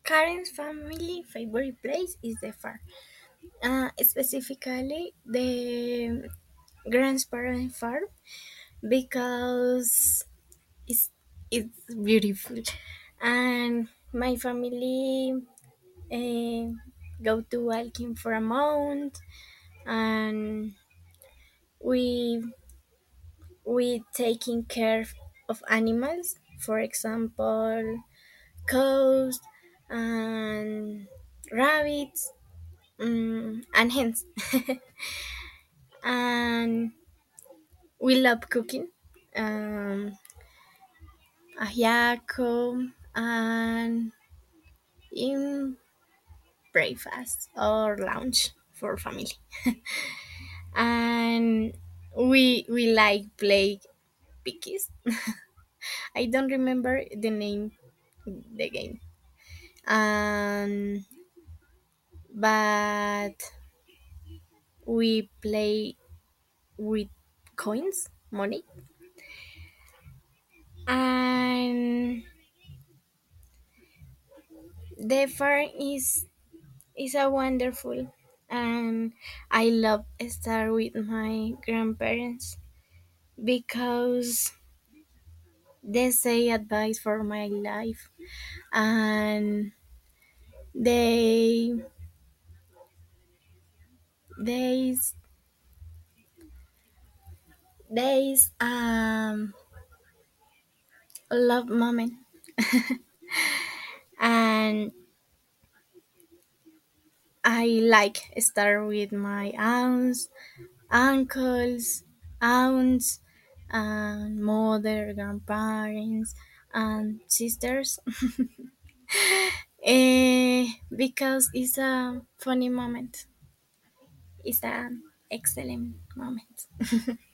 Karen's family favorite place is the farm. Specifically the grandparent farm because it's it's beautiful, and my family uh, go to walking for a month, and we we taking care of animals. For example, cows and rabbits, and hens. And we love cooking. Um, ajiaco and in breakfast or lunch for family. And we like play pickies. I don't remember the name the game. But we play with coins, money, and the farm is a wonderful, and I love start with my grandparents because they say advice for my life, and they they they love moment, and I like start with my aunts, uncles, aunts, and mother, grandparents, and sisters. Because it's a funny moment. It's an excellent moment.